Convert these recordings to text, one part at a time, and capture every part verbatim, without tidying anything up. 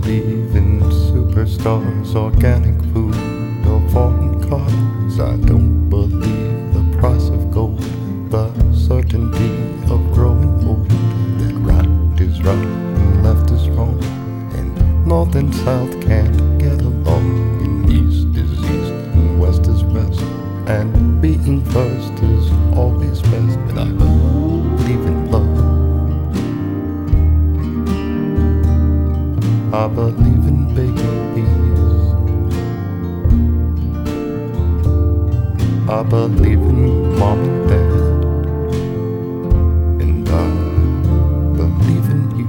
believe in superstars, organic food, or foreign cars. I don't believe the price of gold, the certainty of growing old, that right is right and left is wrong, and north and south can't get along, and east is east and west is west, and being first is always best. But I believe in love, I believe in babies, I believe in mom and dad, and I believe in you.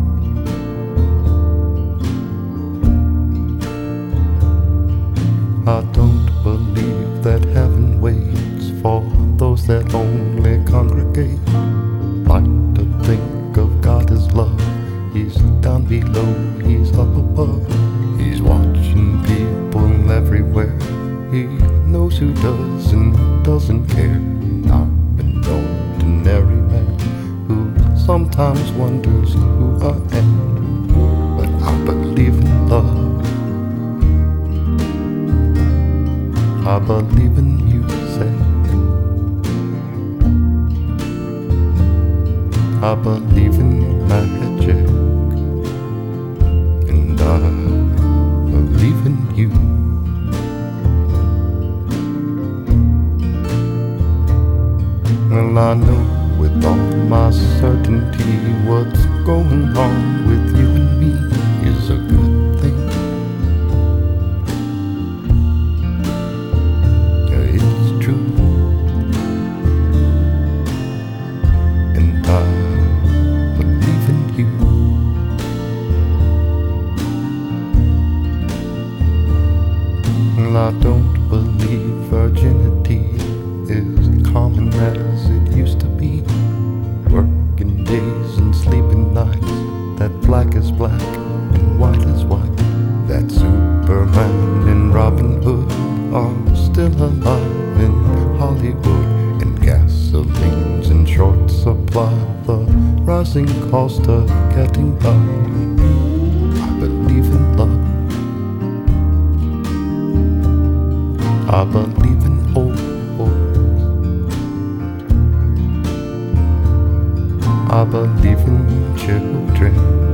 I don't believe that heaven waits for those that only congregate. Like to think of God as love, He's down below, He's up above. He's watching people everywhere, He knows who does and doesn't care. I'm an ordinary man who sometimes wonders who I am, but I believe in love, I believe in music, I believe in magic, and I believe in you. Well, I know with all my certainty what's going on with you and me is a good thing. It's true, and I believe in you. Well, I don't believe virginity is common as it used to be. Working days and sleeping nights, that black is black and white is white, that Superman and Robin Hood are still alive in Hollywood, and gasoline's in short supply, the rising cost of getting by. I believe in love, I believe in old folks, I believe in children,